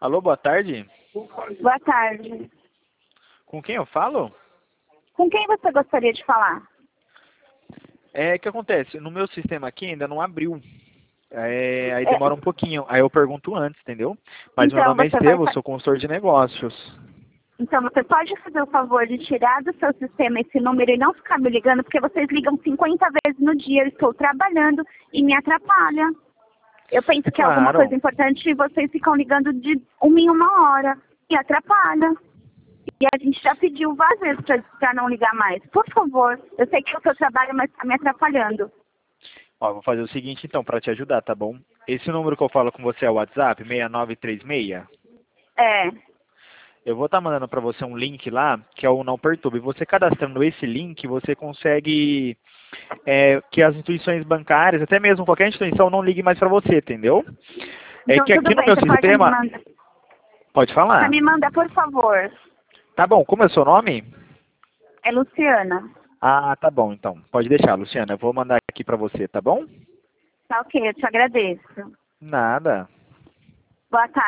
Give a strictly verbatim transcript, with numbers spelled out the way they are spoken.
Alô, boa tarde. Boa tarde. Com quem eu falo? Com quem você gostaria de falar? É, o que acontece? No meu sistema aqui ainda não abriu. É, aí É, demora um pouquinho. Aí eu pergunto antes, entendeu? Mas meu então nome é você vai Estevam, eu fa- sou consultor de negócios. então você pode fazer o favor de tirar do seu sistema esse número e não ficar me ligando, porque vocês ligam cinquenta vezes no dia, eu estou trabalhando e me atrapalha. Eu penso que é alguma Claro. coisa importante e vocês ficam ligando de uma em uma hora e atrapalha. E a gente já pediu várias vezes para não ligar mais. Por favor, eu sei que é o seu trabalho, mas está me atrapalhando. Ó, vou fazer o seguinte então, para te ajudar, tá bom? Esse número que eu falo com você é o WhatsApp, seis nove três seis? É, Eu vou estar mandando para você um link lá, que é o Não Perturbe. Você cadastrando esse link, você consegue é, que as instituições bancárias, até mesmo qualquer instituição, não ligue mais para você, entendeu? É então que tudo aqui no bem, meu você pode me sistema... mandar. Pode Você falar. me manda, por favor. Tá bom, como é o seu nome? É Luciana. Ah, tá bom, então. Pode deixar, Luciana. Eu vou mandar aqui para você, tá bom? Tá ok, eu te agradeço. Nada. Boa tarde.